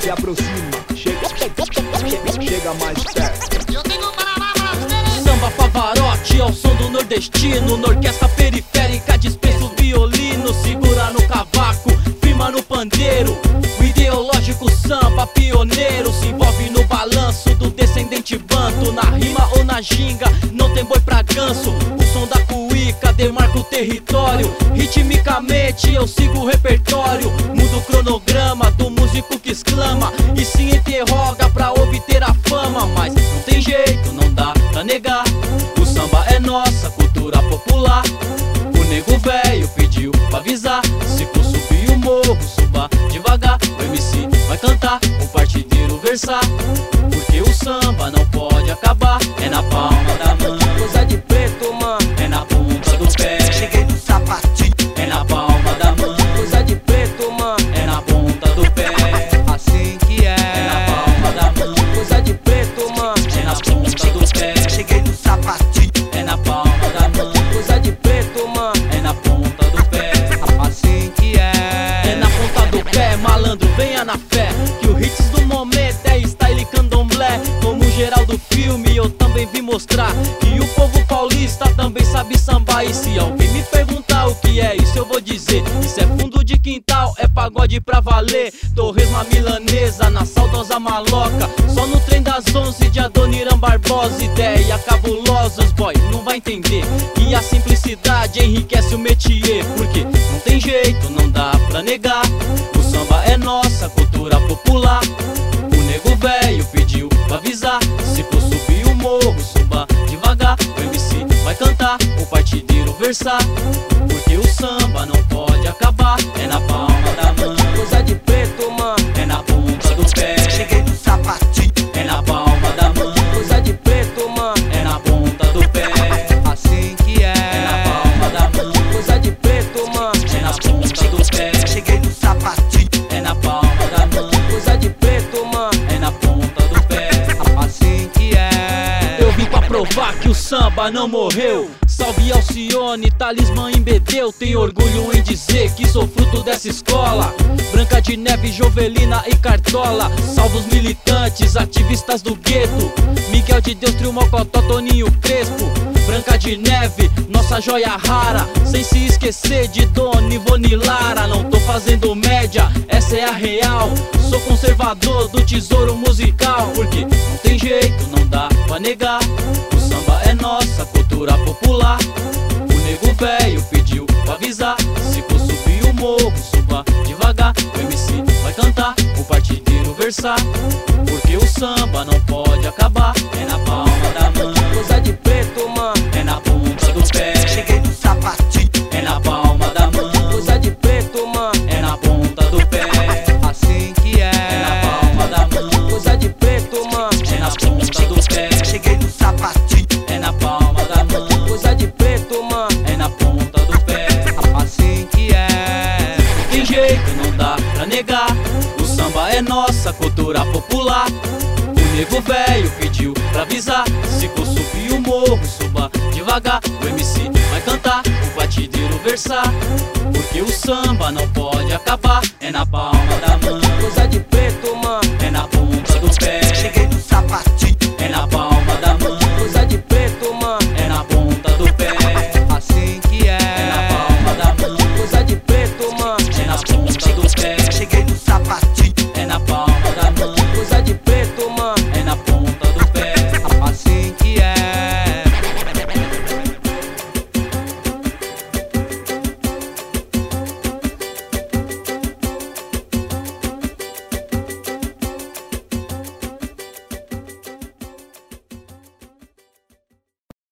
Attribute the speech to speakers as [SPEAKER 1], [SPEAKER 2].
[SPEAKER 1] se aproxima, chega mais perto.
[SPEAKER 2] Samba Pavarotti ao som do nordestino, na orquestra periférica dispensa o violino, segura no cavaco, firma no pandeiro. O ideológico samba pioneiro se envolve no balanço do descendente banto. Na rima ou na ginga não tem boi pra ganso. O som da cuíca demarca o território. Ritmicamente eu sigo o repertório, mudo o cronograma do músico que exclama e se interroga pra obter a fama. Mas não tem jeito, não dá pra negar, o samba é nossa cultura popular. O nego velho pediu pra avisar, se for subir o morro, suba devagar. O MC vai cantar, o partideiro versar, porque o samba não pode acabar. É na palma da mão,
[SPEAKER 3] coisa de preto, mano,
[SPEAKER 2] é na ponta do pé.
[SPEAKER 3] cheguei no sapatinho,
[SPEAKER 2] É na palma da mão,
[SPEAKER 3] coisa de preto, mano,
[SPEAKER 2] é na ponta do pé.
[SPEAKER 3] assim que
[SPEAKER 2] É na
[SPEAKER 3] é.
[SPEAKER 2] palma da mão,
[SPEAKER 3] Coisa de preto, mano,
[SPEAKER 2] é na ponta do pé.
[SPEAKER 3] cheguei no sapatinho,
[SPEAKER 2] É na palma da mão,
[SPEAKER 3] coisa de preto, mano,
[SPEAKER 2] é na ponta do pé.
[SPEAKER 3] assim que
[SPEAKER 2] É
[SPEAKER 3] é.
[SPEAKER 2] na ponta do pé, malandro, venha na fé, que o hits do momento é style candomblé. Como geral do filme, eu também vim mostrar que o povo paulista também sabe sambar. E se alguém me perguntar o que é isso, eu vou dizer: isso é fundo de quintal, é pagode pra valer. Torresma milanesa na saudosa maloca, só no trem das 11 de Adoniran Barbosa. Ideia cabulosas, boy, não vai entender que a simplicidade enriquece o métier. Porque não tem jeito, não dá pra negar, o samba é nossa cultura popular. O nego velho pediu pra avisar, se for subir o morro, suba devagar. O MC vai cantar, o partideiro versar, porque o samba não pode acabar. É na palma da mão,
[SPEAKER 3] Coisa de preto, mano,
[SPEAKER 2] é na ponta do pé.
[SPEAKER 3] cheguei no sapatinho,
[SPEAKER 2] É na palma da mão,
[SPEAKER 3] coisa de preto, mano,
[SPEAKER 2] é na ponta do pé.
[SPEAKER 3] assim que
[SPEAKER 2] É na
[SPEAKER 3] é.
[SPEAKER 2] palma da mão,
[SPEAKER 3] Coisa de preto, mano,
[SPEAKER 2] é na ponta do pé.
[SPEAKER 3] cheguei no sapatinho,
[SPEAKER 2] É na palma da mão,
[SPEAKER 3] coisa de preto, mano,
[SPEAKER 2] é na ponta do pé.
[SPEAKER 3] assim que é.
[SPEAKER 2] Eu vim pra provar que o samba não morreu. Salve Alcione, talismã em Bedeu. Tenho orgulho em dizer que sou fruto dessa escola. Branca de Neve, Jovelina e Cartola. Salve os militantes, ativistas do gueto. Miguel de Deus, Trio Mocotó, Toninho Crespo. Branca de Neve, nossa joia rara. Sem se esquecer de Dona Ivone Lara. Não tô fazendo média, essa é a real. Sou conservador do tesouro musical. Porque não tem jeito, não dá pra negar, o samba é nossa cultura popular. O nego velho pediu pra avisar, se for subir o morro, suba devagar. O MC vai cantar, o partideiro versar, porque o samba não pode acabar. É na palma da mão,
[SPEAKER 3] Coisa de preto, mano,
[SPEAKER 2] é na ponta do pé.
[SPEAKER 3] cheguei no sapatinho,
[SPEAKER 2] É na palma da mão,
[SPEAKER 3] coisa de preto, mano,
[SPEAKER 2] é na ponta do pé.
[SPEAKER 3] assim que
[SPEAKER 2] É na
[SPEAKER 3] é.
[SPEAKER 2] palma da mão,
[SPEAKER 3] Coisa de preto, mano,
[SPEAKER 2] é na ponta do pé.
[SPEAKER 3] cheguei no sapatinho,
[SPEAKER 2] É na palma da mão,
[SPEAKER 3] coisa de preto, mano,
[SPEAKER 2] é na ponta do pé.
[SPEAKER 3] assim que é.
[SPEAKER 2] Tem jeito, não dá pra negar, o samba é nossa cultura popular. O nego velho pediu pra avisar, se for subir o morro, suba devagar. O MC vai cantar, o partideiro versar, porque o samba não pode acabar. É na palma